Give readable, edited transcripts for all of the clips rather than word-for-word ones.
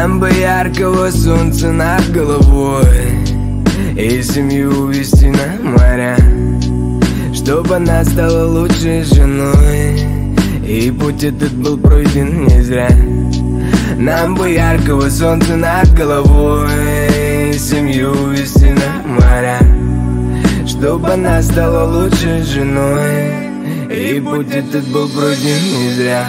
Нам бы яркого солнца над головой и семью увезти на моря, чтобы она стала лучшей женой, и путь этот был пройден не зря. Нам бы яркого солнца над головой и семью увезти на моря, чтобы она стала лучшей женой, и путь этот был пройден не зря.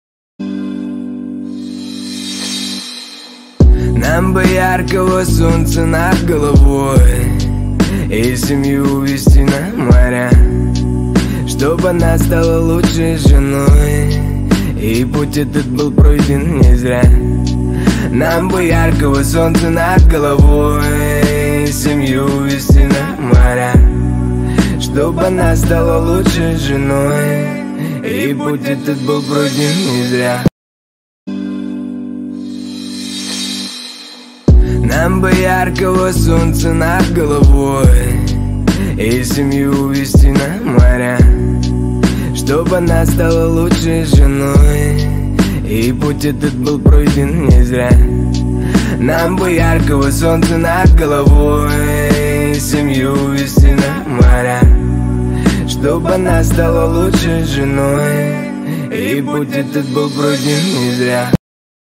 Нам бы яркого солнца над головой и семью увезти на моря, чтобы она стала лучшей женой, и путь этот был пройден не зря. Нам бы яркого солнца над головой и семью увезти на моря, чтобы она стала лучшей женой, и путь этот был пройден не зря. Нам бы яркого солнца над головой и семью увезти на моря, чтобы она стала лучшей женой, и путь этот был пройден не зря. Нам бы яркого солнца над головой и семью увезти на моря, чтобы она стала лучшей женой, и путь этот был пройден не зря.